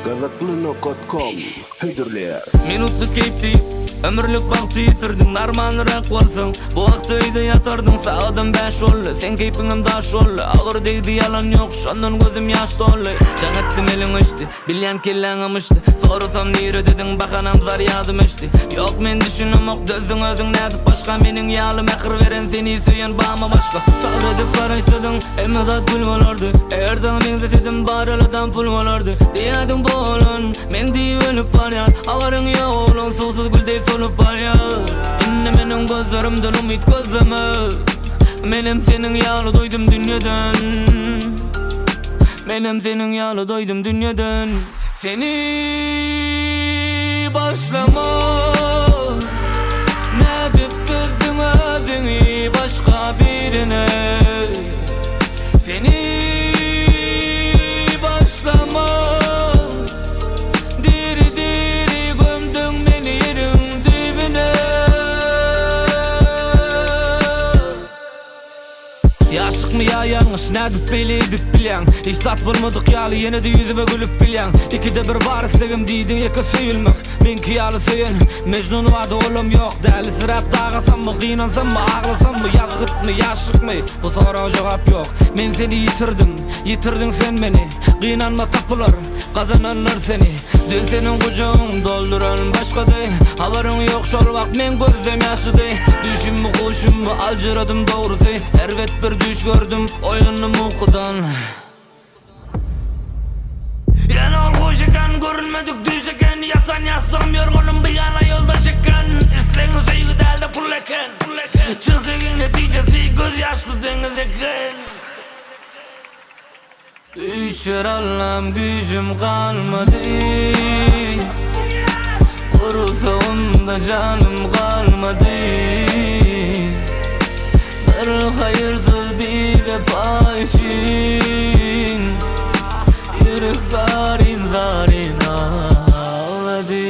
Gazaklıno.com Hüdürler Minutlu keyipti, ömürlük baktı yitirdin. Armanırak varsın, bu vakti öyle yatırdın. Sağdan 5 oldu, sen keypinin daş oldu. Ağır değdi yalan yok, şondan gözüm yaş doldu. Şanettim elin içti, bilyen kelleğim içti. Sorusam nire dedin, bakanam zar yadım içti. Yok men düşünüm ok, dözün özün nedip başka. Menin yağlı mekir veren seni süyen bağıma başka. Sabredip karıştırdın, emmedat gül olurdu. Eğer zaman benzesedim baraladan pul olurdu. Diyedim bu olun, men diye ölüp var ya. Avarın ya oğlun, susuz gül dey solup var ya. İnne benim gözlerimden umut gözleme. Benim senin yağlı doydum dünyadan. Benim senin yağlı doydum dünyadan. Seni başlama, ne dip düzün özünü başka birine. Seni başlama, diri diri gömdün beni yerin dibine. Yaşık mı ya yanlış, ne dip beliydik bilyan. Hiç tat bulmadık yalı, yine de yüzüme gülüp bilyan. İkide bir var istegim diydin, yaka sevilmek. Benki yalı seyin, Mecnun vardı oğlum yok. Deli sırap dağılsam mı, kıynansam mı, ağlasam mı, yazgıt mı, yaşık mı? Bu soruğa cevap yok. Men seni yitirdim, yitirdin sen beni. Kıynanma tapılar, kazananlar seni. Dün senin kucağın dolduran başka dey. Haberin yok şol vakt men gözlem yaşı dey. Düşüm mü kuşum mu alcıradım doğrusu. Ervet bir düş gördüm oyununu mukudan. Yani ol hoş eken görünmedik düş eken. Yatan yastığım yorgunum bir yana yoldaş eken. İsleğin sevgi değil de pul eken. Çın sevgin neticesi göz yaşlı deniz eken. Düşer Allah'ım gücüm kalmadı. Kurusamda canım kalmadı. Bir hayırsız bir vefa için yürek zarin zarin ağladı.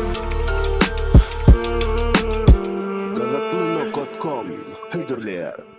Gazaklıno.com Hüdürler